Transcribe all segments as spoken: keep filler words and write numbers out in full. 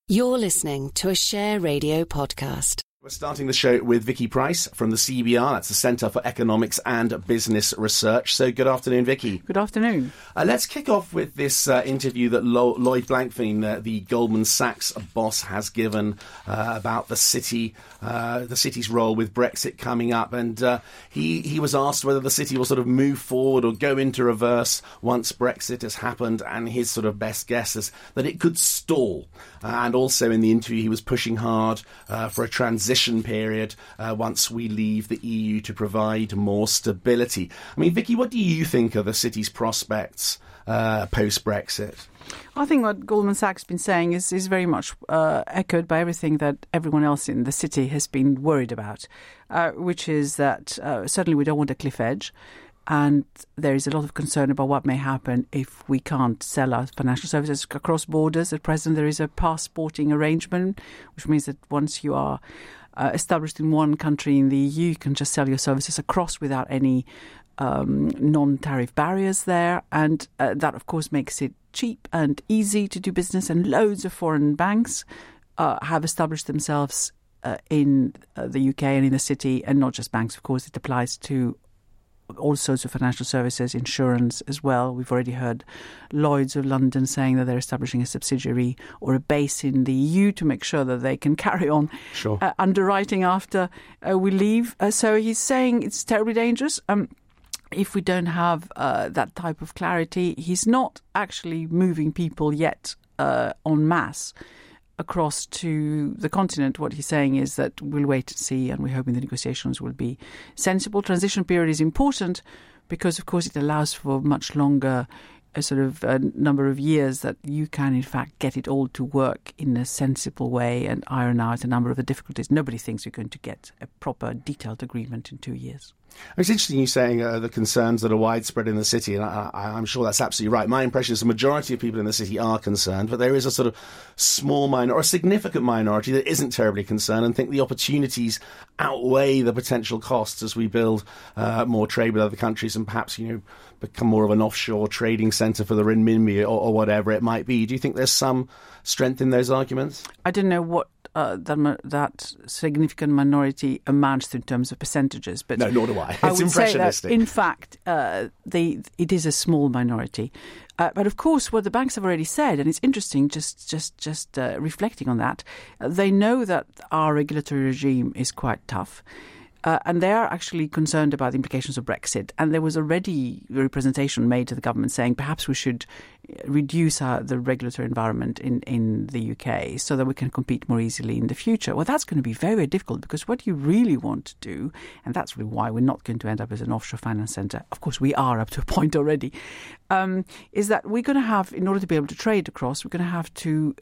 You're listening to a Share Radio podcast. We're starting the show with Vicky Price from the C B R. That's the Centre for Economics and Business Research. So good afternoon, Vicky. Good afternoon. Uh, let's kick off with this uh, interview that Lo- Lloyd Blankfein, uh, the Goldman Sachs boss, has given uh, about the city, uh, the city's role with Brexit coming up. And uh, he, he was asked whether the city will sort of move forward or go into reverse once Brexit has happened. And his sort of best guess is that it could stall. Uh, and also in the interview, he was pushing hard uh, for a transition period uh, once we leave the E U to provide more stability. I mean, Vicky, what do you think of the city's prospects uh, post-Brexit? I think what Goldman Sachs has been saying is, is very much uh, echoed by everything that everyone else in the city has been worried about, uh, which is that uh, certainly we don't want a cliff edge. And there is a lot of concern about what may happen if we can't sell our financial services across borders. At present, there is a passporting arrangement, which means that once you are uh, established in one country in the E U, you can just sell your services across without any um, non-tariff barriers there. And uh, that, of course, makes it cheap and easy to do business. And loads of foreign banks uh, have established themselves uh, in uh, the U K and in the city. And not just banks, of course. It applies to all sorts of financial services, insurance as well. We've already heard Lloyds of London saying that they're establishing a subsidiary or a base in the E U to make sure that they can carry on sure. uh, underwriting after uh, we leave. Uh, so he's saying it's terribly dangerous. Um, if we don't have uh, that type of clarity, he's not actually moving people yet uh, en masse across to the continent. What he's saying is that we'll wait and see, and we're hoping the negotiations will be sensible. Transition period is important because, of course, it allows for much longer a sort of a number of years that you can, in fact, get it all to work in a sensible way and iron out a number of the difficulties. Nobody thinks you're going to get a proper, detailed agreement in two years. It's interesting you saying uh, the concerns that are widespread in the city, and I, I, I'm sure that's absolutely right. My impression is the majority of people in the city are concerned, but there is a sort of small minority, or a significant minority, that isn't terribly concerned and think the opportunities outweigh the potential costs as we build uh, more trade with other countries and perhaps, you know, become more of an offshore trading centre for the renminbi or, or whatever it might be. Do you think there's some strength in those arguments? I don't know what uh, that, that significant minority amounts to in terms of percentages, but no, nor do I. It's I would impressionistic. Say that, in fact, uh, they, it is a small minority. Uh, but of course, what the banks have already said, and it's interesting, just just just uh, reflecting on that, uh, they know that our regulatory regime is quite tough. Uh, and they are actually concerned about the implications of Brexit. And there was already a representation made to the government saying perhaps we should reduce our, the regulatory environment in, in the U K so that we can compete more easily in the future. Well, that's going to be very, very difficult because what you really want to do, and that's really why we're not going to end up as an offshore finance centre, of course we are up to a point already, um, is that we're going to have, in order to be able to trade across, we're going to have to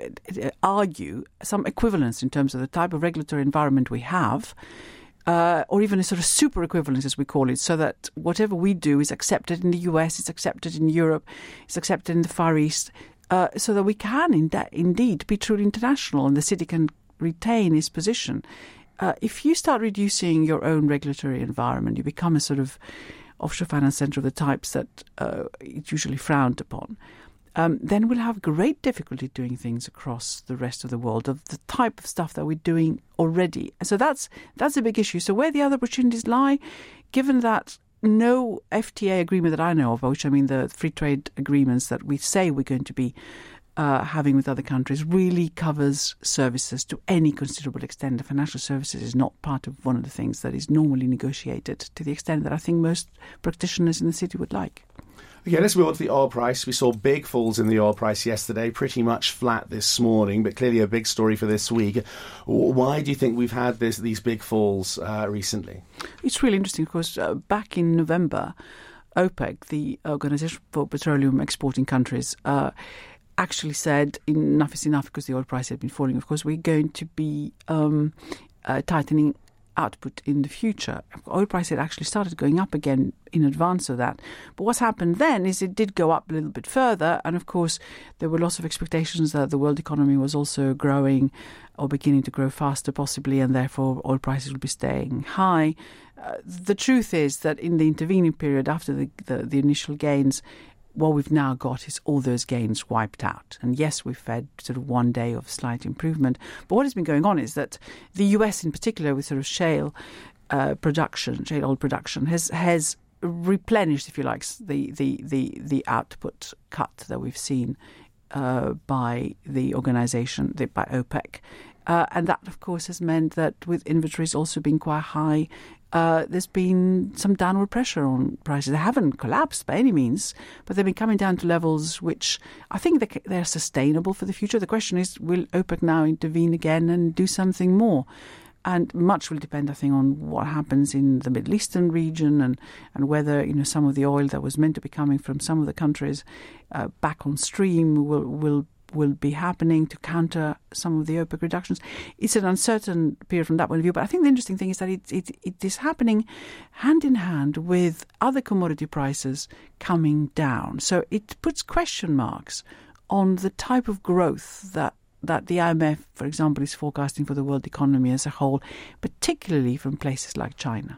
argue some equivalence in terms of the type of regulatory environment we have, Uh, or even a sort of super equivalence, as we call it, so that whatever we do is accepted in the U S, it's accepted in Europe, it's accepted in the Far East, uh, so that we can in that, indeed be truly international and the city can retain its position. Uh, if you start reducing your own regulatory environment, you become a sort of offshore finance centre of the types that uh, it's usually frowned upon. Um, then we'll have great difficulty doing things across the rest of the world of the type of stuff that we're doing already. So that's that's a big issue. So where the other opportunities lie, given that no F T A agreement that I know of, by which I mean the free trade agreements that we say we're going to be uh, having with other countries, really covers services to any considerable extent. The financial services is not part of one of the things that is normally negotiated to the extent that I think most practitioners in the city would like. Okay, let's move on to the oil price. We saw big falls in the oil price yesterday, pretty much flat this morning, but clearly a big story for this week. Why do you think we've had this, these big falls uh, recently? It's really interesting because uh, back in November, OPEC, the Organisation for Petroleum Exporting Countries, uh, actually said enough is enough because the oil price had been falling. Of course, we're going to be um, uh, tightening output in the future. Oil price had actually started going up again in advance of that. But what's happened then is it did go up a little bit further. And of course, there were lots of expectations that the world economy was also growing or beginning to grow faster possibly, and therefore oil prices will be staying high. Uh, the truth is that in the intervening period after the, the, the initial gains, what we've now got is all those gains wiped out. And yes, we've had sort of one day of slight improvement. But what has been going on is that the U S in particular, with sort of shale uh, production, shale oil production, has has replenished, if you like, the the the, the output cut that we've seen uh, by the organisation, the, by OPEC. Uh, and that, of course, has meant that with inventories also being quite high, uh, there's been some downward pressure on prices. They haven't collapsed by any means, but they've been coming down to levels which I think they, they're sustainable for the future. The question is, will OPEC now intervene again and do something more? And much will depend, I think, on what happens in the Middle Eastern region and, and whether, you know, some of the oil that was meant to be coming from some of the countries uh, back on stream will will will be happening to counter some of the OPEC reductions. It's an uncertain period from that point of view, but I think the interesting thing is that it, it, it is happening hand in hand with other commodity prices coming down. So it puts question marks on the type of growth that that the I M F, for example, is forecasting for the world economy as a whole, particularly from places like China.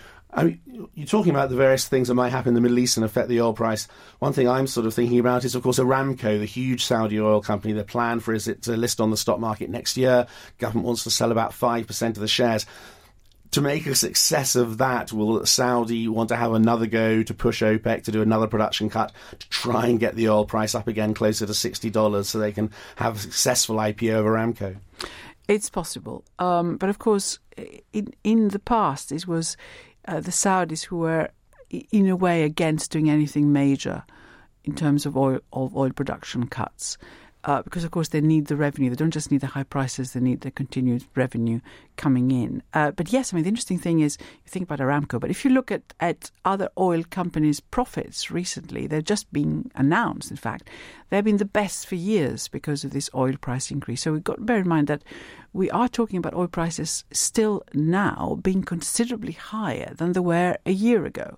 I mean, you're talking about the various things that might happen in the Middle East and affect the oil price. One thing I'm sort of thinking about is, of course, Aramco, the huge Saudi oil company. The plan for is it to list on the stock market next year. Government wants to sell about five percent of the shares. To make a success of that, will Saudi want to have another go to push OPEC to do another production cut to try and get the oil price up again closer to sixty dollars so they can have a successful I P O of Aramco? It's possible. Um, but, of course, in, in the past, it was Uh, the Saudis who were, in a way, against doing anything major in terms of oil of oil production cuts. Uh, because, of course, they need the revenue. They don't just need the high prices, they need the continued revenue coming in. Uh, but, yes, I mean, the interesting thing is, you think about Aramco, but if you look at, at other oil companies' profits recently, they're just being announced, in fact. They've been the best for years because of this oil price increase. So we've got to bear in mind that we are talking about oil prices still now being considerably higher than they were a year ago.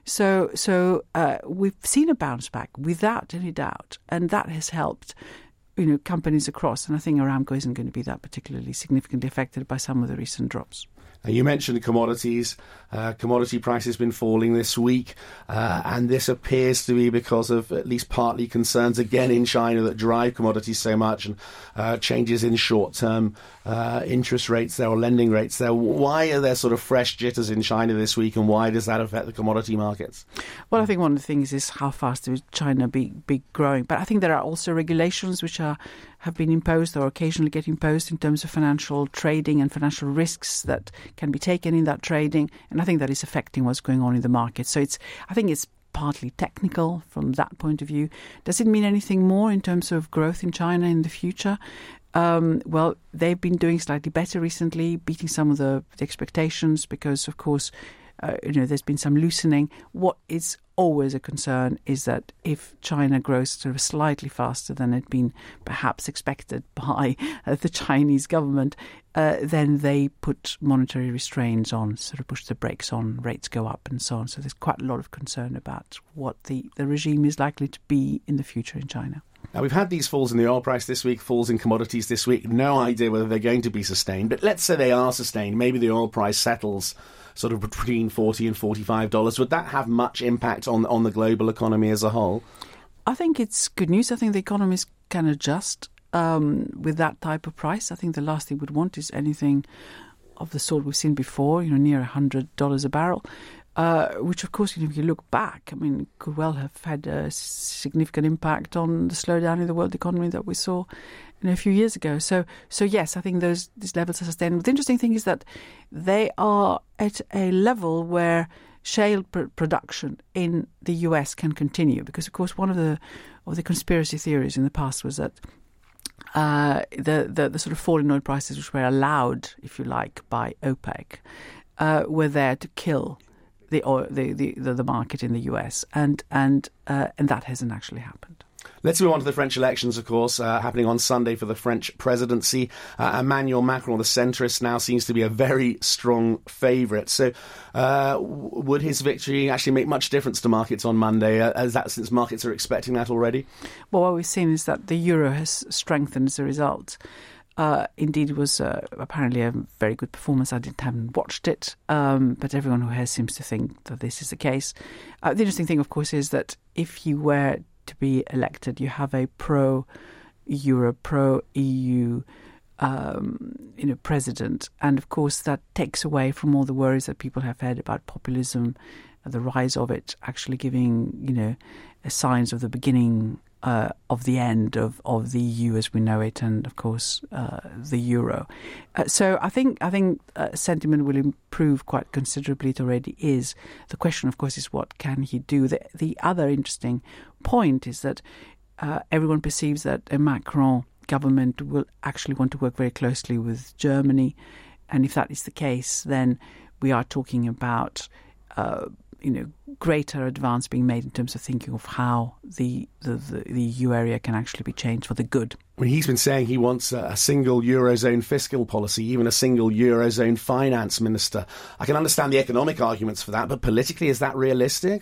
So so uh, we've seen a bounce back without any doubt, and that has helped, you know, companies across. And I think Aramco isn't going to be that particularly significantly affected by some of the recent drops. Uh, you mentioned commodities. Uh, commodity prices been falling this week, uh, and this appears to be because of at least partly concerns again in China that drive commodities so much, and uh, changes in short-term uh, interest rates there or lending rates there. Why are there sort of fresh jitters in China this week, and why does that affect the commodity markets? Well, I think one of the things is how fast will China be, be growing. But I think there are also regulations which are have been imposed or occasionally get imposed in terms of financial trading and financial risks that can be taken in that trading. And I think that is affecting what's going on in the market. So it's, I think it's partly technical from that point of view. Does it mean anything more in terms of growth in China in the future? Um, well, they've been doing slightly better recently, beating some of the, the expectations because, of course, uh, you know, there's been some loosening. What is always a concern is that if China grows sort of slightly faster than had been perhaps expected by uh, the Chinese government, uh, then they put monetary restraints on, sort of push the brakes on, rates go up and so on. So there's quite a lot of concern about what the, the regime is likely to be in the future in China. Now, we've had these falls in the oil price this week, falls in commodities this week. No idea whether they're going to be sustained. But let's say they are sustained. Maybe the oil price settles sort of between forty and forty-five dollars. Would that have much impact on on the global economy as a whole? I think it's good news. I think the economies can adjust um, with that type of price. I think the last thing we'd want is anything of the sort we've seen before, you know, near one hundred dollars a barrel. Uh, which, of course, you know, if you look back, I mean, could well have had a significant impact on the slowdown in the world economy that we saw, you know, a few years ago. So, so yes, I think those these levels are sustainable. The interesting thing is that they are at a level where shale pr- production in the U S can continue, because, of course, one of the of the conspiracy theories in the past was that uh, the, the the sort of fall in oil prices, which were allowed, if you like, by OPEC, uh, were there to kill The, oil, the the the market in the U S, and and uh, and that hasn't actually happened. Let's move on to the French elections, of course, uh, happening on Sunday for the French presidency. Uh, Emmanuel Macron, the centrist, now seems to be a very strong favourite. So uh, w- would his victory actually make much difference to markets on Monday, uh, as that since markets are expecting that already? Well, what we've seen is that the euro has strengthened as a result. Uh, indeed, it was uh, apparently a very good performance. I didn't haven't watched it, um, but everyone who has seems to think that this is the case. Uh, the interesting thing, of course, is that if you were to be elected, you have a pro-Europe, pro-E U um, you know, president. And, of course, that takes away from all the worries that people have had about populism, the rise of it actually giving, you know, signs of the beginning uh, of the end of, of the E U as we know it, and of course uh, the euro. Uh, so I think I think uh, sentiment will improve quite considerably. It already is. The question, of course, is what can he do? The, the other interesting point is that uh, everyone perceives that a Macron government will actually want to work very closely with Germany, and if that is the case, then we are talking about uh, you know, greater advance being made in terms of thinking of how the, the, the, the E U area can actually be changed for the good. I mean, he's been saying he wants a, a single Eurozone fiscal policy, even a single Eurozone finance minister. I can understand the economic arguments for that, but politically, is that realistic?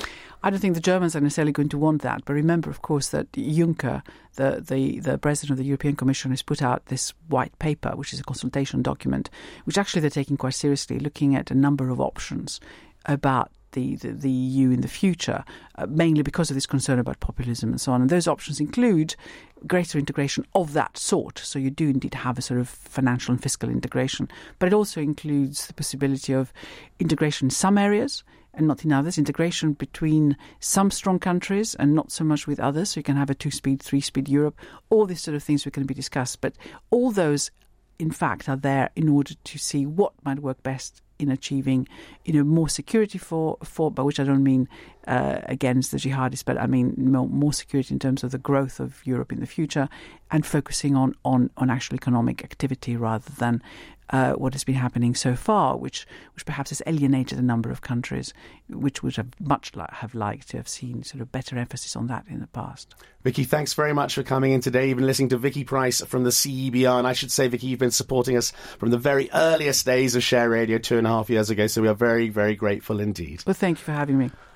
I don't think the Germans are necessarily going to want that. But remember, of course, that Juncker, the, the, the president of the European Commission, has put out this white paper, which is a consultation document, which actually they're taking quite seriously, looking at a number of options about The, the, the E U in the future, uh, mainly because of this concern about populism and so on. And those options include greater integration of that sort. So you do indeed have a sort of financial and fiscal integration. But it also includes the possibility of integration in some areas and not in others, integration between some strong countries and not so much with others. So you can have a two-speed, three-speed Europe. All these sort of things are going to be discussed. But all those, in fact, are there in order to see what might work best in achieving, you know, more security for, for by which I don't mean uh, against the jihadists, but I mean more, more security in terms of the growth of Europe in the future, and focusing on, on, on actual economic activity rather than uh, what has been happening so far, which which perhaps has alienated a number of countries, which would have much li- have liked to have seen sort of better emphasis on that in the past. Vicky, thanks very much for coming in today. You've been listening to Vicky Pryce from the C E B R, and I should say, Vicky, you've been supporting us from the very earliest days of Share Radio two and a half years ago, so we are very, very grateful indeed. Well, thank you for having me.